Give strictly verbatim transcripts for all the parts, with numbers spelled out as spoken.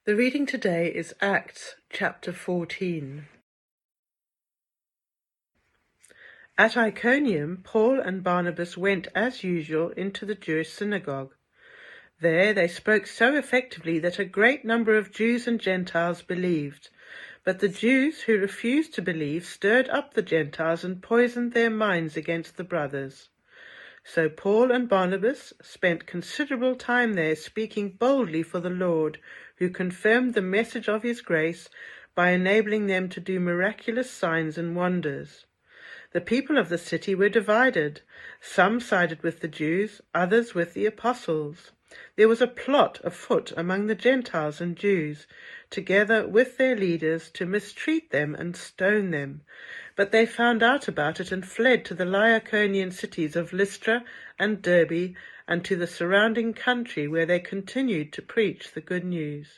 The reading today is Acts chapter fourteen. At Iconium, Paul and Barnabas went as usual into the Jewish synagogue. There they spoke so effectively that a great number of Jews and Gentiles believed. But the Jews who refused to believe stirred up the Gentiles and poisoned their minds against the brothers. So Paul and Barnabas spent considerable time there speaking boldly for the Lord, who confirmed the message of his grace by enabling them to do miraculous signs and wonders. The people of the city were divided. Some sided with the Jews, others with the apostles. There was a plot afoot among the Gentiles and Jews, together with their leaders, to mistreat them and stone them. But they found out about it and fled to the Lycaonian cities of Lystra and Derbe and to the surrounding country, where they continued to preach the good news.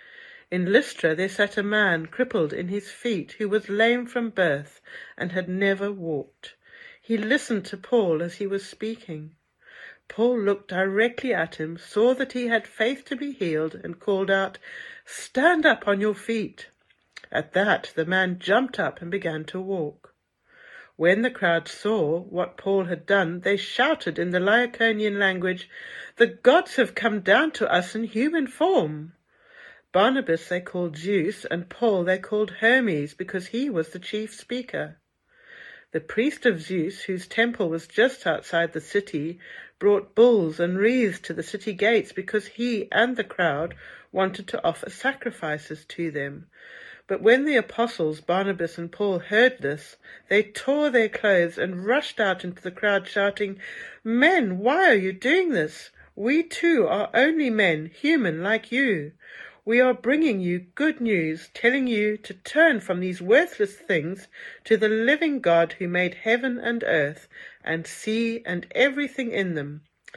In Lystra there sat a man crippled in his feet, who was lame from birth and had never walked. He listened to Paul as he was speaking. Paul looked directly at him, saw that he had faith to be healed, and called out, "Stand up on your feet." At that the man jumped up and began to walk. When the crowd saw what Paul had done, they shouted in the Lycaonian language, "The gods have come down to us in human form." Barnabas they called Zeus, and Paul they called Hermes, because he was the chief speaker. The priest of Zeus, whose temple was just outside the city, brought bulls and wreaths to the city gates, because he and the crowd wanted to offer sacrifices to them. But when the apostles Barnabas and Paul heard this, they tore their clothes and rushed out into the crowd, shouting, "Men, why are you doing this? We too are only men, human like you. We are bringing you good news, telling you to turn from these worthless things to the living God, who made heaven and earth and sea and everything in them.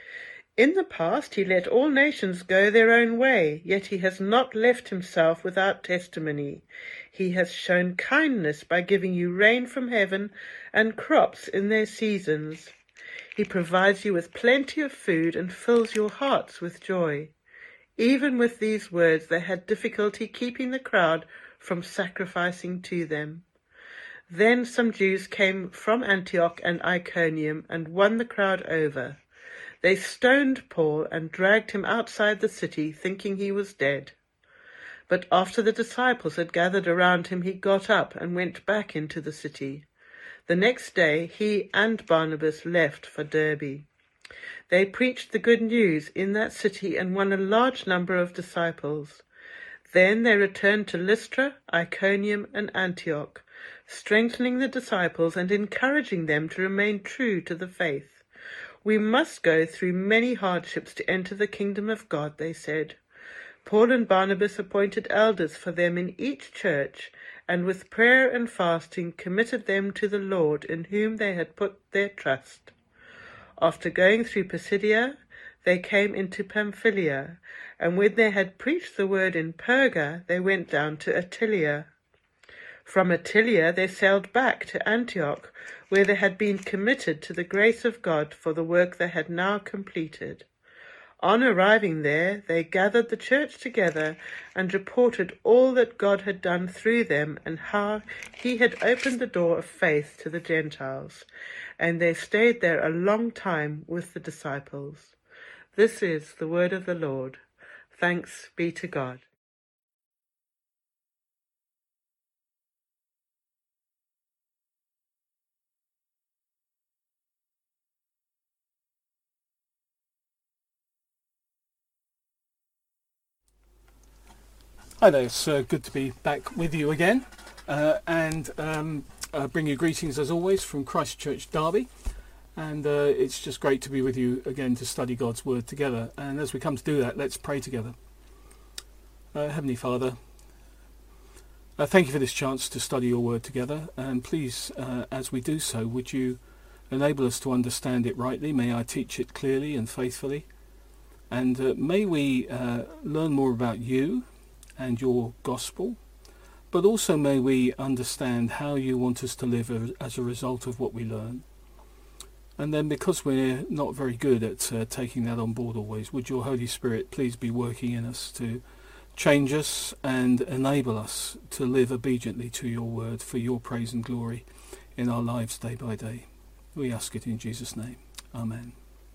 In the past he let all nations go their own way, yet he has not left himself without testimony. He has shown kindness by giving you rain from heaven and crops in their seasons. He provides you with plenty of food and fills your hearts with joy." Even with these words they had difficulty keeping the crowd from sacrificing to them. Then some Jews came from Antioch and Iconium and won the crowd over. They stoned Paul and dragged him outside the city, thinking he was dead. But after the disciples had gathered around him, he got up and went back into the city. The next day he and Barnabas left for Derbe. They preached the good news in that city and won a large number of disciples. Then they returned to Lystra, Iconium, and Antioch, strengthening the disciples and encouraging them to remain true to the faith. "We must go through many hardships to enter the kingdom of God," they said. Paul and Barnabas appointed elders for them in each church, and with prayer and fasting committed them to the Lord, in whom they had put their trust. After going through Pisidia, they came into Pamphylia, and when they had preached the word in Perga, they went down to Attalia. From Attalia they sailed back to Antioch, where they had been committed to the grace of God for the work they had now completed. On arriving there, they gathered the church together and reported all that God had done through them and how he had opened the door of faith to the Gentiles. And they stayed there a long time with the disciples. This is the word of the Lord. Thanks be to God. Hi there, it's uh, good to be back with you again, uh, and um, uh, bring you greetings as always from Christchurch, Derby, and uh, it's just great to be with you again to study God's Word together. And as we come to do that, let's pray together. Uh, Heavenly Father, uh, thank you for this chance to study your Word together, and please, uh, as we do so, would you enable us to understand it rightly? May I teach it clearly and faithfully, and uh, may we uh, learn more about you and your gospel, but also may we understand how you want us to live as a result of what we learn. And then, because we're not very good at uh, taking that on board always, would your Holy Spirit please be working in us to change us and enable us to live obediently to your word for your praise and glory in our lives day by day. We ask it in Jesus' name. Amen.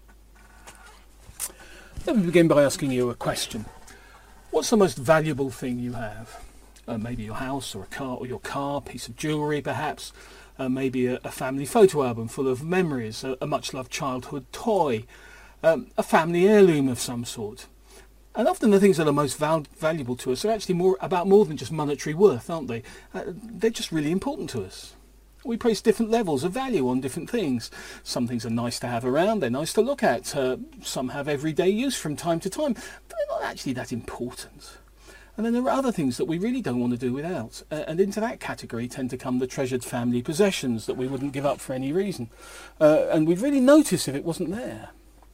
Let me begin by asking you a question. What's the most valuable thing you have? Uh, maybe your house or a car or your car, a piece of jewellery perhaps, uh, maybe a, a family photo album full of memories, a, a much-loved childhood toy, um, a family heirloom of some sort. And often the things that are most val- valuable to us are actually more about more than just monetary worth, aren't they? Uh, they're just really important to us. We place different levels of value on different things. Some things are nice to have around, they're nice to look at. Uh, some have everyday use from time to time, but they're not actually that important. And then there are other things that we really don't want to do without. Uh, and into that category tend to come the treasured family possessions that we wouldn't give up for any reason. Uh, and we'd really notice if it wasn't there.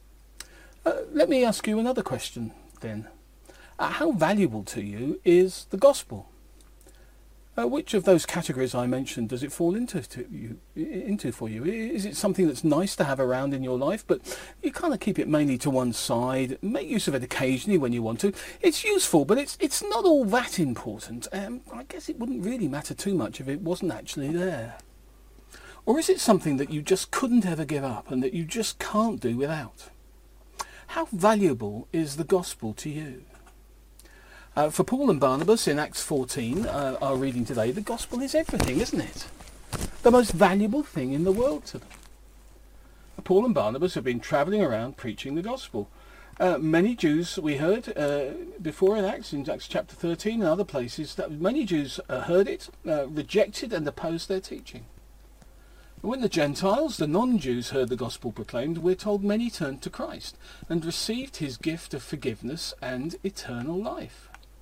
Uh, let me ask you another question then. Uh, how valuable to you is the gospel? Uh, which of those categories I mentioned does it fall into to you, into for you? Is it something that's nice to have around in your life, but you kind of keep it mainly to one side, make use of it occasionally when you want to? It's useful, but it's it's not all that important. Um, I guess it wouldn't really matter too much if it wasn't actually there. Or is it something that you just couldn't ever give up and that you just can't do without? How valuable is the gospel to you? Uh, for Paul and Barnabas in Acts fourteen, uh, our reading today, the gospel is everything, isn't it? The most valuable thing in the world to them. Paul and Barnabas have been travelling around preaching the gospel. Uh, many Jews, we heard uh, before in Acts, in Acts chapter thirteen and other places, that many Jews uh, heard it, uh, rejected and opposed their teaching. When the Gentiles, the non-Jews, heard the gospel proclaimed, we're told many turned to Christ and received his gift of forgiveness and eternal life.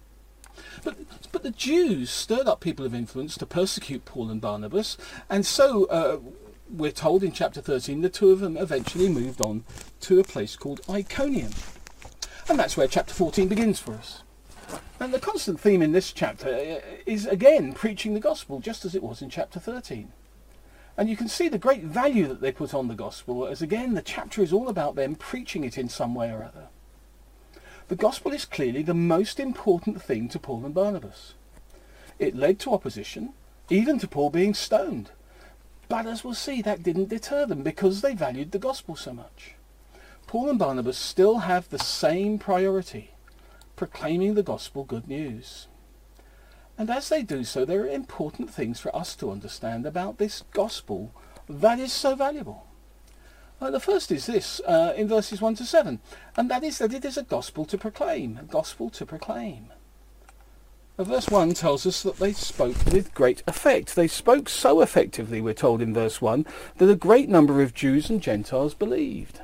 But, but the Jews stirred up people of influence to persecute Paul and Barnabas, and so uh, we're told in chapter thirteen the two of them eventually moved on to a place called Iconium. And that's where chapter fourteen begins for us. And the constant theme in this chapter is again preaching the gospel, just as it was in chapter thirteen. And you can see the great value that they put on the gospel, as again the chapter is all about them preaching it in some way or other. The gospel is clearly the most important thing to Paul and Barnabas. It led to opposition, even to Paul being stoned. But as we'll see, that didn't deter them because they valued the gospel so much. Paul and Barnabas still have the same priority, proclaiming the gospel good news. And as they do so, there are important things for us to understand about this gospel that is so valuable. Uh, the first is this, uh, in verses one to seven, and that is that it is a gospel to proclaim, a gospel to proclaim. Uh, verse one tells us that they spoke with great effect. They spoke so effectively, we're told in verse one, that a great number of Jews and Gentiles believed.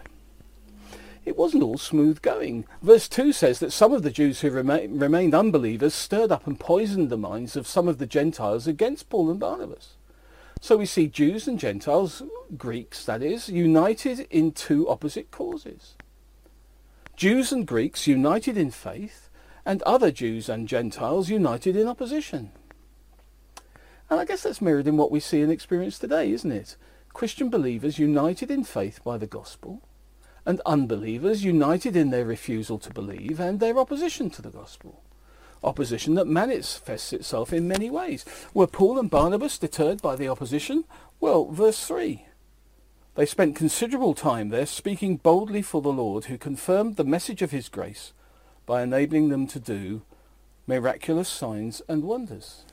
It wasn't all smooth going. Verse two says that some of the Jews who rema- remained unbelievers stirred up and poisoned the minds of some of the Gentiles against Paul and Barnabas. So we see Jews and Gentiles, Greeks that is, united in two opposite causes. Jews and Greeks united in faith, and other Jews and Gentiles united in opposition. And I guess that's mirrored in what we see and experience today, isn't it? Christian believers united in faith by the gospel, and unbelievers united in their refusal to believe and their opposition to the gospel. Opposition that manifests itself in many ways. Were Paul and Barnabas deterred by the opposition? Well, verse three. They spent considerable time there speaking boldly for the Lord, who confirmed the message of his grace by enabling them to do miraculous signs and wonders.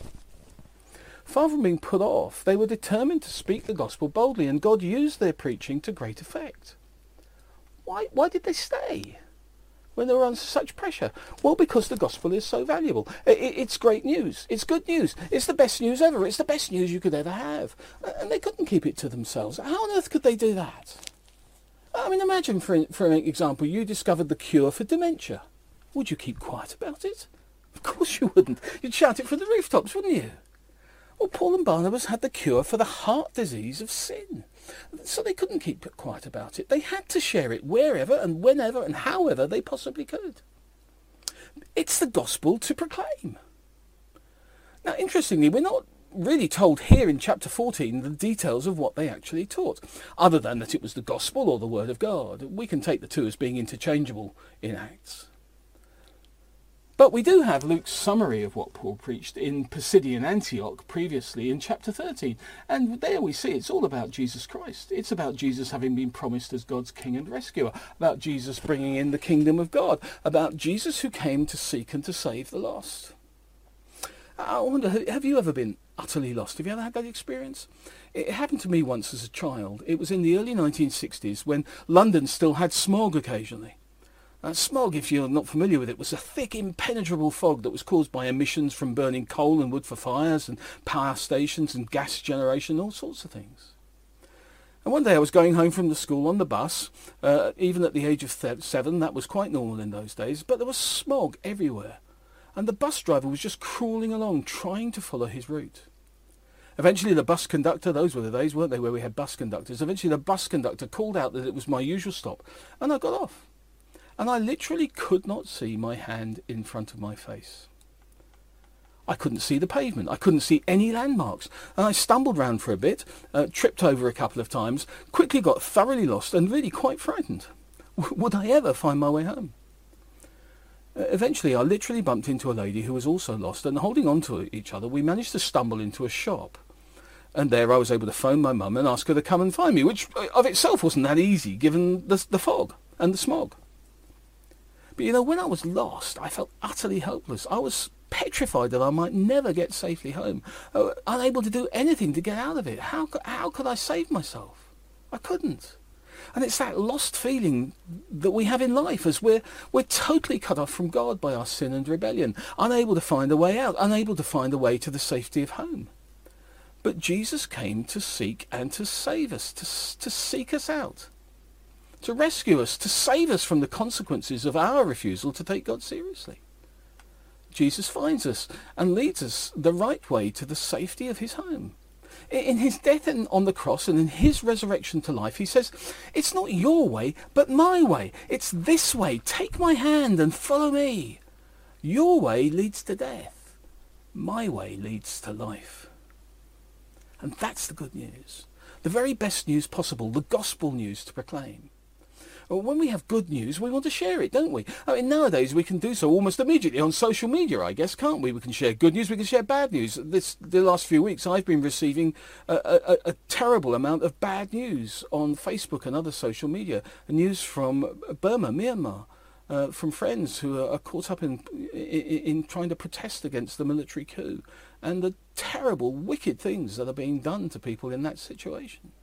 Far from being put off, they were determined to speak the gospel boldly, and God used their preaching to great effect. Why, why did they stay when they were under such pressure? Well, because the gospel is so valuable. It, it's great news. It's good news. It's the best news ever. It's the best news you could ever have. And they couldn't keep it to themselves. How on earth could they do that? I mean, imagine, for, for an example, you discovered the cure for dementia. Would you keep quiet about it? Of course you wouldn't. You'd shout it from the rooftops, wouldn't you? Well, Paul and Barnabas had the cure for the heart disease of sin. So they couldn't keep quiet about it. They had to share it wherever and whenever and however they possibly could. It's the gospel to proclaim. Now, interestingly, we're not really told here in chapter fourteen the details of what they actually taught, other than that it was the gospel or the word of God. We can take the two as being interchangeable in Acts. But we do have Luke's summary of what Paul preached in Pisidian Antioch previously in chapter thirteen. And there we see it's all about Jesus Christ. It's about Jesus having been promised as God's King and Rescuer, about Jesus bringing in the kingdom of God, about Jesus who came to seek and to save the lost. I wonder, have you ever been utterly lost? Have you ever had that experience? It happened to me once as a child. It was in the early nineteen sixties when London still had smog occasionally. Uh, smog, if you're not familiar with it, was a thick, impenetrable fog that was caused by emissions from burning coal and wood for fires and power stations and gas generation, all sorts of things. And one day I was going home from the school on the bus, uh, even at the age of th- seven, that was quite normal in those days, but there was smog everywhere. And the bus driver was just crawling along, trying to follow his route. Eventually the bus conductor, those were the days, weren't they, where we had bus conductors, eventually the bus conductor called out that it was my usual stop, and I got off. And I literally could not see my hand in front of my face. I couldn't see the pavement. I couldn't see any landmarks. And I stumbled round for a bit, uh, tripped over a couple of times, quickly got thoroughly lost and really quite frightened. W- would I ever find my way home? Uh, eventually, I literally bumped into a lady who was also lost, and holding on to each other, we managed to stumble into a shop. And there I was able to phone my mum and ask her to come and find me, which of itself wasn't that easy, given the, the fog and the smog. But you know, when I was lost, I felt utterly helpless. I was petrified that I might never get safely home, uh, unable to do anything to get out of it. How, how could I save myself? I couldn't. And it's that lost feeling that we have in life as we're, we're totally cut off from God by our sin and rebellion, unable to find a way out, unable to find a way to the safety of home. But Jesus came to seek and to save us, to, to seek us out, to rescue us, to save us from the consequences of our refusal to take God seriously. Jesus finds us and leads us the right way to the safety of his home. In his death on the cross and in his resurrection to life, he says, it's not your way, but my way. It's this way. Take my hand and follow me. Your way leads to death. My way leads to life. And that's the good news. The very best news possible, the gospel news to proclaim. Well, when we have good news, we want to share it, don't we? I mean, nowadays we can do so almost immediately on social media, I guess, can't we? We can share good news, we can share bad news. This, the last few weeks I've been receiving a, a, a terrible amount of bad news on Facebook and other social media. News from Burma, Myanmar, uh, from friends who are, are caught up in, in, in trying to protest against the military coup, and the terrible, wicked things that are being done to people in that situation.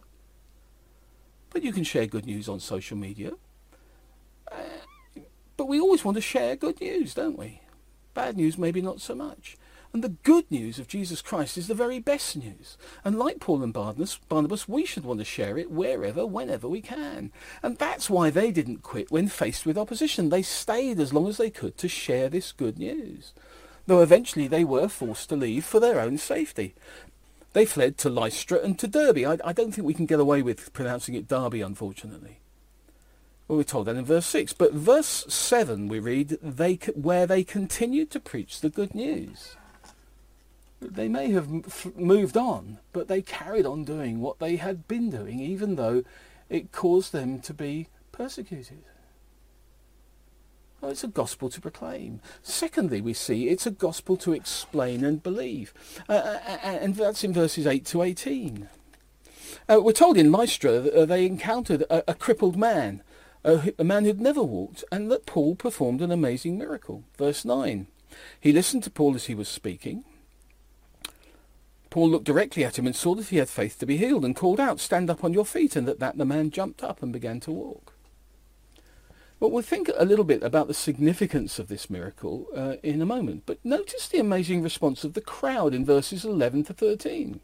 But you can share good news on social media. Uh, but we always want to share good news, don't we? Bad news, maybe not so much. And the good news of Jesus Christ is the very best news. And like Paul and Barnabas, Barnabas, we should want to share it wherever, whenever we can. And that's why they didn't quit when faced with opposition. They stayed as long as they could to share this good news, though eventually they were forced to leave for their own safety. They fled to Lystra and to Derbe. I, I don't think we can get away with pronouncing it Derby, unfortunately. Well, we're told that in verse six. But verse seven we read, they, where they continued to preach the good news. They may have f- moved on, but they carried on doing what they had been doing, even though it caused them to be persecuted. Well, it's a gospel to proclaim. Secondly, we see it's a gospel to explain and believe. Uh, and that's in verses eight to eighteen. Uh, we're told in Lystra that uh, they encountered a, a crippled man, a, a man who'd never walked, and that Paul performed an amazing miracle. Verse nine. He listened to Paul as he was speaking. Paul looked directly at him and saw that he had faith to be healed, and called out, "Stand up on your feet," and at that the man jumped up and began to walk. Well, we'll think a little bit about the significance of this miracle uh, in a moment, but notice the amazing response of the crowd in verses eleven to thirteen.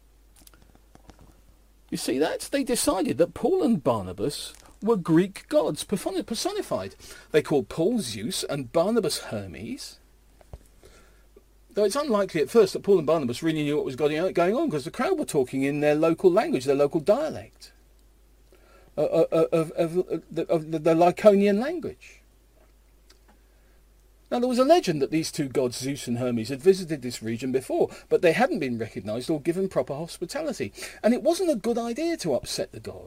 You see that? They decided that Paul and Barnabas were Greek gods personified. They called Paul Zeus and Barnabas Hermes, though it's unlikely at first that Paul and Barnabas really knew what was going on, because the crowd were talking in their local language, their local dialect. Of, of, of, of the, the Lycaonian language. Now, there was a legend that these two gods, Zeus and Hermes, had visited this region before, but they hadn't been recognised or given proper hospitality. And it wasn't a good idea to upset the gods.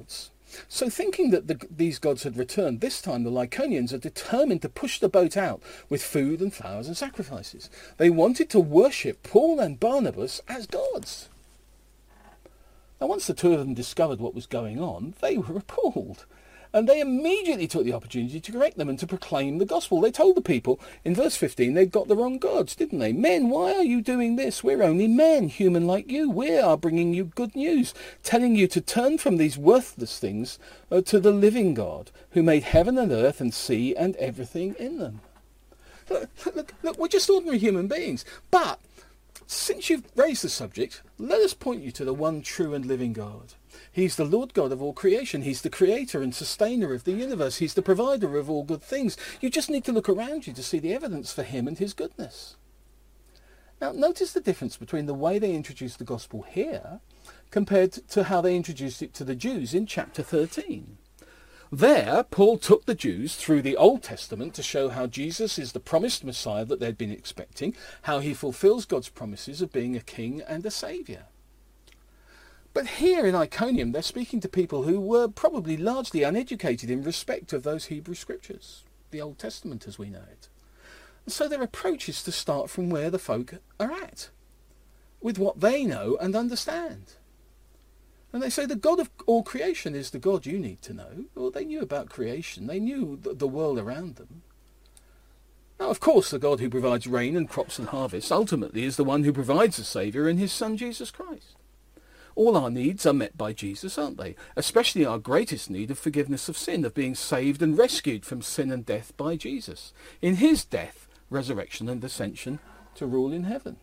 So thinking that the, these gods had returned, this time the Lycaonians are determined to push the boat out with food and flowers and sacrifices. They wanted to worship Paul and Barnabas as gods. Now once the two of them discovered what was going on, they were appalled. And they immediately took the opportunity to correct them and to proclaim the gospel. They told the people in verse fifteen they'd got the wrong gods, didn't they? Men, why are you doing this? We're only men, human like you. We are bringing you good news, telling you to turn from these worthless things uh, to the living God, who made heaven and earth and sea and everything in them. Look, look, look, we're just ordinary human beings. But since you've raised the subject, let us point you to the one true and living God. He's the Lord God of all creation. He's the creator and sustainer of the universe. He's the provider of all good things. You just need to look around you to see the evidence for him and his goodness. Now, notice the difference between the way they introduced the gospel here compared to how they introduced it to the Jews in chapter thirteen. There, Paul took the Jews through the Old Testament to show how Jesus is the promised Messiah that they'd been expecting, how he fulfills God's promises of being a king and a saviour. But here in Iconium, they're speaking to people who were probably largely uneducated in respect of those Hebrew scriptures, the Old Testament as we know it. And so their approach is to start from where the folk are at, with what they know and understand. And they say the God of all creation is the God you need to know. Well, they knew about creation. They knew the world around them. Now, of course, the God who provides rain and crops and harvests ultimately is the one who provides a saviour in his Son, Jesus Christ. All our needs are met by Jesus, aren't they? Especially our greatest need of forgiveness of sin, of being saved and rescued from sin and death by Jesus, in his death, resurrection and ascension to rule in heaven.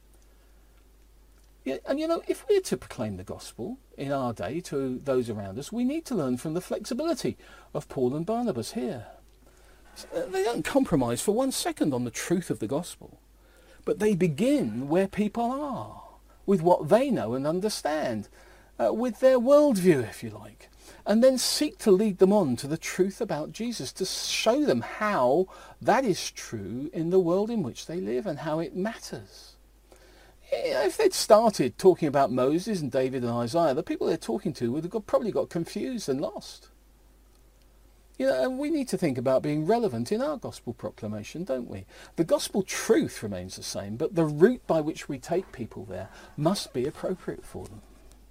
Yeah, and you know, if we're to proclaim the gospel in our day to those around us, we need to learn from the flexibility of Paul and Barnabas here. They don't compromise for one second on the truth of the gospel, but they begin where people are, with what they know and understand, uh, with their worldview, if you like, and then seek to lead them on to the truth about Jesus, to show them how that is true in the world in which they live and how it matters. If they'd started talking about Moses and David and Isaiah, the people they're talking to would have got, probably got confused and lost. You know, and we need to think about being relevant in our gospel proclamation, don't we? The gospel truth remains the same, but the route by which we take people there must be appropriate for them.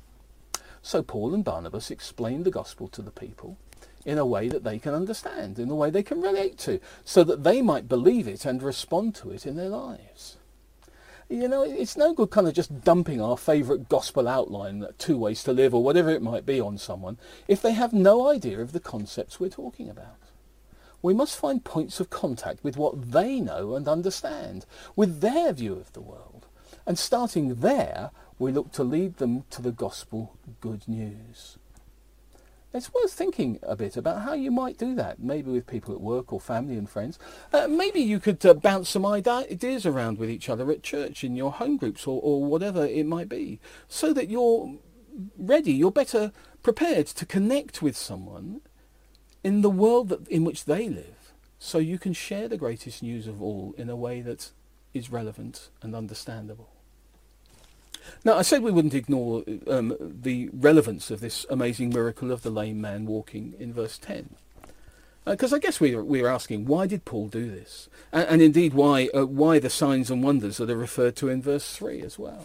So Paul and Barnabas explained the gospel to the people in a way that they can understand, in a way they can relate to, so that they might believe it and respond to it in their lives. You know, it's no good kind of just dumping our favourite gospel outline, two ways to live or whatever it might be, on someone if they have no idea of the concepts we're talking about. We must find points of contact with what they know and understand, with their view of the world. And starting there, we look to lead them to the gospel good news. It's worth thinking a bit about how you might do that, maybe with people at work or family and friends. Uh, maybe you could uh, bounce some ideas around with each other at church, in your home groups or, or whatever it might be, so that you're ready, you're better prepared to connect with someone in the world that, in which they live, so you can share the greatest news of all in a way that is relevant and understandable. Now, I said we wouldn't ignore um, the relevance of this amazing miracle of the lame man walking in verse ten. Because uh, I guess we are, we are asking, why did Paul do this? And, and indeed, why uh, why the signs and wonders that are referred to in verse three as well?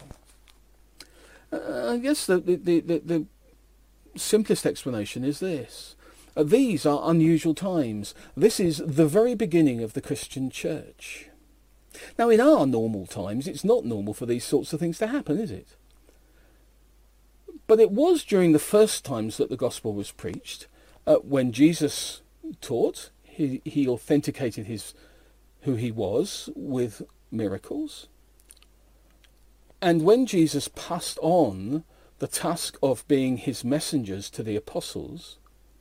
Uh, I guess the, the, the, the, the simplest explanation is this. Uh, these are unusual times. This is the very beginning of the Christian church. Now, in our normal times, it's not normal for these sorts of things to happen, is it? But it was during the first times that the gospel was preached, uh, when Jesus taught, he, he authenticated his who he was with miracles. And when Jesus passed on the task of being his messengers to the apostles,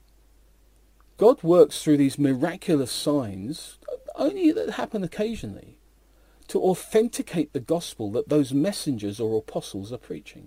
God works through these miraculous signs, only that happen occasionally, to authenticate the gospel that those messengers or apostles are preaching.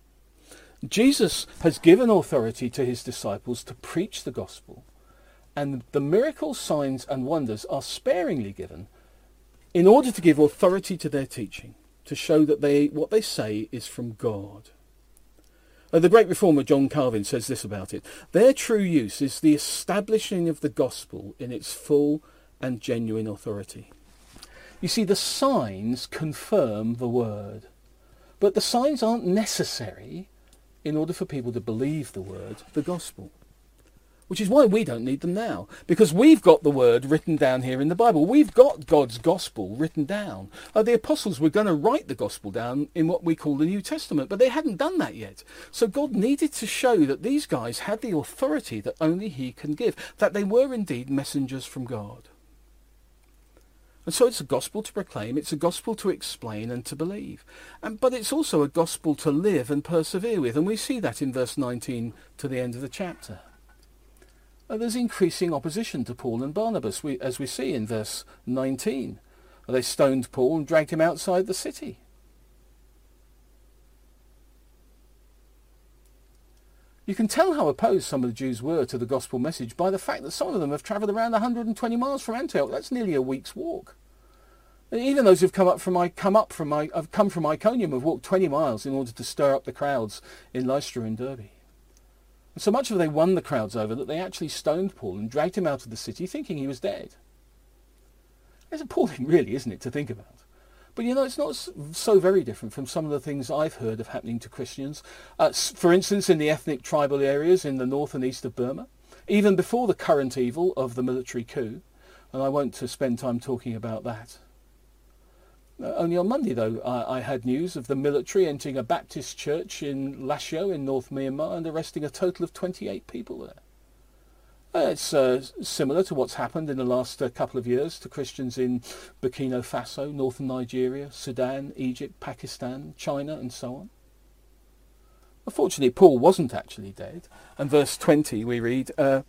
Jesus has given authority to his disciples to preach the gospel, and the miracles, signs and wonders are sparingly given in order to give authority to their teaching, to show that they what they say is from God. Uh, the great reformer John Calvin says this about it: their true use is the establishing of the gospel in its full and genuine authority. You see, the signs confirm the word, but the signs aren't necessary in order for people to believe the word, the gospel. Which is why we don't need them now, because we've got the word written down here in the Bible. We've got God's gospel written down. Uh, the apostles were going to write the gospel down in what we call the New Testament, but they hadn't done that yet. So God needed to show that these guys had the authority that only he can give, that they were indeed messengers from God. And so it's a gospel to proclaim, it's a gospel to explain and to believe. And, but it's also a gospel to live and persevere with, and we see that in verse nineteen to the end of the chapter. Uh, there's increasing opposition to Paul and Barnabas, we, as we see in verse nineteen. They stoned Paul and dragged him outside the city. You can tell how opposed some of the Jews were to the gospel message by the fact that some of them have travelled around one hundred twenty miles from Antioch. That's nearly a week's walk. Even those who've come up from I come up from I have come from Iconium have walked twenty miles in order to stir up the crowds in Lystra and Derbe. And so much have they won the crowds over that they actually stoned Paul and dragged him out of the city thinking he was dead. It's appalling, really, isn't it, to think about? But you know, it's not so very different from some of the things I've heard of happening to Christians. Uh, for instance, in the ethnic tribal areas in the north and east of Burma, even before the current evil of the military coup, and I won't uh, spend time talking about that. Uh, only on Monday, though, I, I had news of the military entering a Baptist church in Lashio in North Myanmar and arresting a total of twenty-eight people there. Uh, it's uh, similar to what's happened in the last uh, couple of years to Christians in Burkina Faso, northern Nigeria, Sudan, Egypt, Pakistan, China, and so on. Unfortunately, Paul wasn't actually dead. And verse twenty we read, uh,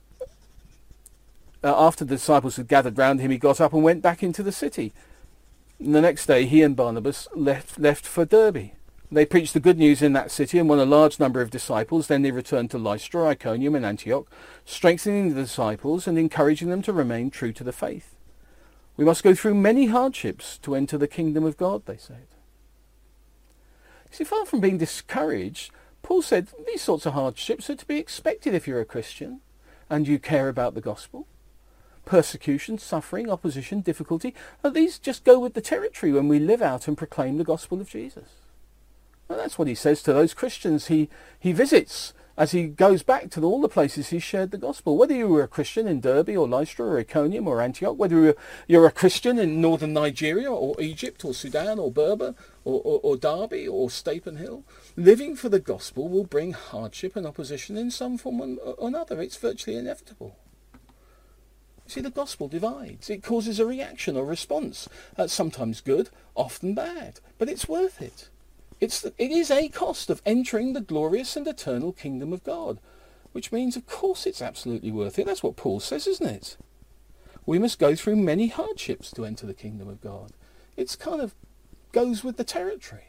uh, after the disciples had gathered round him, he got up and went back into the city. And the next day he and Barnabas left, left for Derbe. They preached the good news in that city and won a large number of disciples. Then they returned to Lystra, Iconium and Antioch, strengthening the disciples and encouraging them to remain true to the faith. We must go through many hardships to enter the kingdom of God, they said. You see, far from being discouraged, Paul said these sorts of hardships are to be expected if you're a Christian and you care about the gospel. Persecution, suffering, opposition, difficulty, these just go with the territory when we live out and proclaim the gospel of Jesus. And that's what he says to those Christians he, he visits as he goes back to all the places he shared the gospel. Whether you were a Christian in Derbe or Lystra or Iconium or Antioch, whether you're, you're a Christian in northern Nigeria or Egypt or Sudan or Berber or, or, or Derby or Stapen Hill, living for the gospel will bring hardship and opposition in some form or another. It's virtually inevitable. See, the gospel divides. It causes a reaction or response. That's sometimes good, often bad, but it's worth it. It's the, it is a cost of entering the glorious and eternal kingdom of God, which means, of course, it's absolutely worth it. That's what Paul says, isn't it? We must go through many hardships to enter the kingdom of God. It's kind of goes with the territory.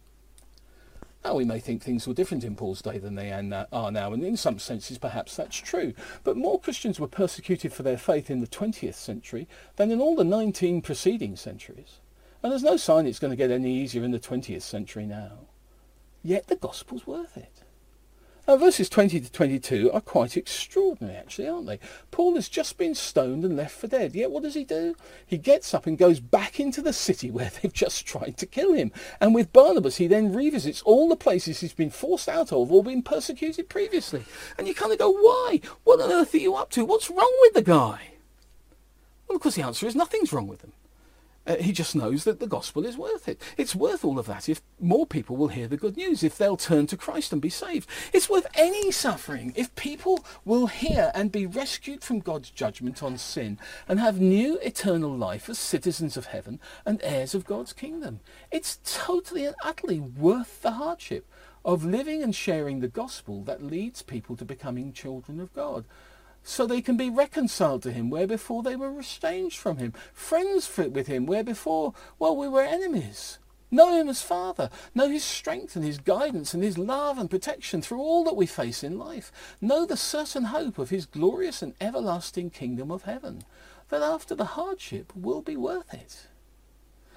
Now, we may think things were different in Paul's day than they are now, and in some senses perhaps that's true. But more Christians were persecuted for their faith in the twentieth century than in all the nineteen preceding centuries. And there's no sign it's going to get any easier in the twentieth century now. Yet the gospel's worth it. Now, verses twenty to twenty-two are quite extraordinary, actually, aren't they? Paul has just been stoned and left for dead. Yet what does he do? He gets up and goes back into the city where they've just tried to kill him. And with Barnabas, he then revisits all the places he's been forced out of or been persecuted previously. And you kind of go, why? What on earth are you up to? What's wrong with the guy? Well, of course, the answer is nothing's wrong with him. Uh, he just knows that the gospel is worth it. It's worth all of that if more people will hear the good news, if they'll turn to Christ and be saved. It's worth any suffering if people will hear and be rescued from God's judgment on sin and have new eternal life as citizens of heaven and heirs of God's kingdom. It's totally and utterly worth the hardship of living and sharing the gospel that leads people to becoming children of God, so they can be reconciled to him where before they were estranged from him, friends with him where before, well, we were enemies. Know him as Father, know his strength and his guidance and his love and protection through all that we face in life. Know the certain hope of his glorious and everlasting kingdom of heaven, that after the hardship will be worth it. The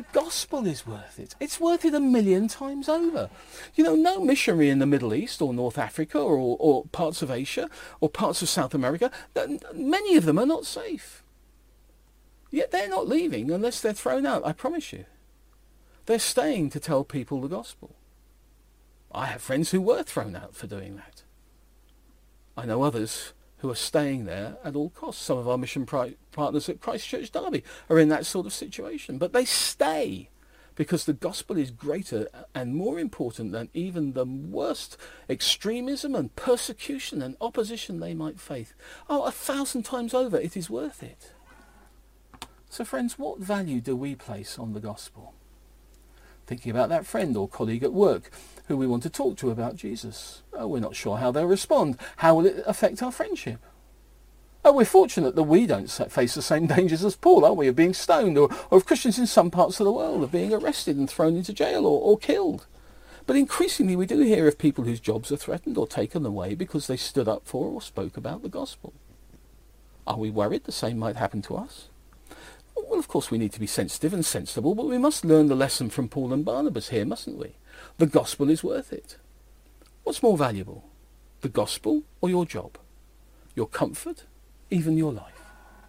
the gospel is worth it. It's worth it a million times over. You know, no missionary in the Middle East or North Africa or, or parts of Asia or parts of South America, many of them are not safe. Yet they're not leaving unless they're thrown out, I promise you. They're staying to tell people the gospel. I have friends who were thrown out for doing that. I know others who are staying there at all costs. Some of our mission pri- partners at Christ Church Derby are in that sort of situation. But they stay because the gospel is greater and more important than even the worst extremism and persecution and opposition they might face. Oh, a thousand times over, it is worth it. So friends, what value do we place on the gospel? Thinking about that friend or colleague at work who we want to talk to about Jesus. Oh, we're not sure how they'll respond. How will it affect our friendship? Oh, we're fortunate that we don't face the same dangers as Paul, aren't we, of being stoned, or, or of Christians in some parts of the world, of being arrested and thrown into jail or, or killed. But increasingly we do hear of people whose jobs are threatened or taken away because they stood up for or spoke about the gospel. Are we worried the same might happen to us? Well, of course we need to be sensitive and sensible, but we must learn the lesson from Paul and Barnabas here, mustn't we? The gospel is worth it. What's more valuable, the gospel or your job? Your comfort, even your life?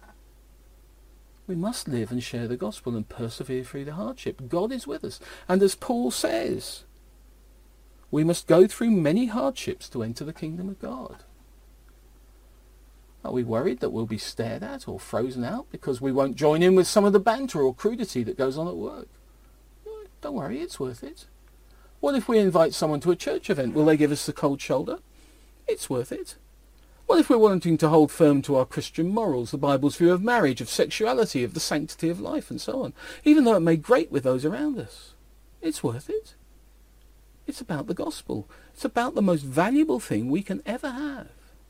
We must live and share the gospel and persevere through the hardship. God is with us. And as Paul says, we must go through many hardships to enter the kingdom of God. Are we worried that we'll be stared at or frozen out because we won't join in with some of the banter or crudity that goes on at work? Don't worry, it's worth it. What if we invite someone to a church event? Will they give us the cold shoulder? It's worth it. What if we're wanting to hold firm to our Christian morals, the Bible's view of marriage, of sexuality, of the sanctity of life, and so on, even though it may grate with those around us? It's worth it. It's about the gospel. It's about the most valuable thing we can ever have.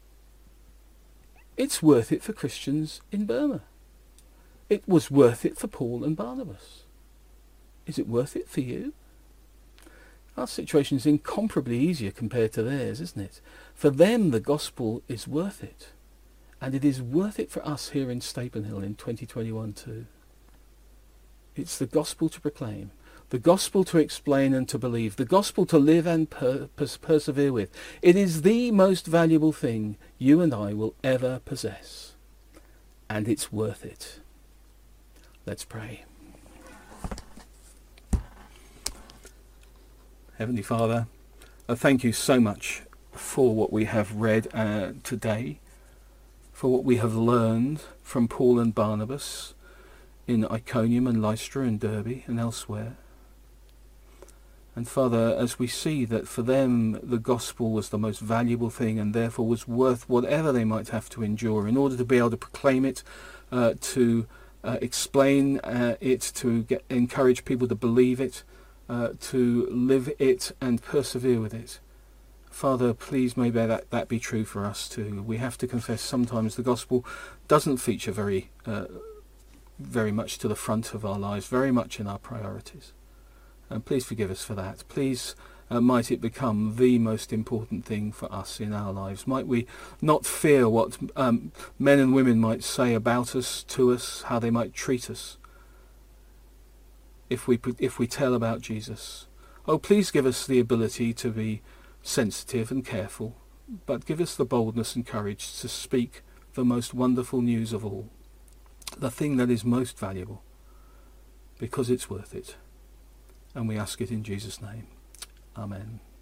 It's worth it for Christians in Burma. It was worth it for Paul and Barnabas. Is it worth it for you? Our situation is incomparably easier compared to theirs, isn't it? For them, the gospel is worth it. And it is worth it for us here in Stapenhill in twenty twenty-one too. It's the gospel to proclaim, the gospel to explain and to believe, the gospel to live and per- pers- persevere with. It is the most valuable thing you and I will ever possess. And it's worth it. Let's pray. Heavenly Father, I thank you so much for what we have read uh, today, for what we have learned from Paul and Barnabas in Iconium and Lystra and Derby and elsewhere. And Father, as we see that for them the gospel was the most valuable thing and therefore was worth whatever they might have to endure in order to be able to proclaim it, uh, to uh, explain uh, it, to get, encourage people to believe it, Uh, to live it and persevere with it. Father, please may that, that be true for us too. We have to confess sometimes the gospel doesn't feature very uh, very much to the front of our lives, very much in our priorities. And please forgive us for that. Please uh, might it become the most important thing for us in our lives. Might we not fear what um, men and women might say about us, to us, how they might treat us, if we if we tell about Jesus. Oh, please give us the ability to be sensitive and careful, but give us the boldness and courage to speak the most wonderful news of all, the thing that is most valuable, because it's worth it. And we ask it in Jesus' name. Amen.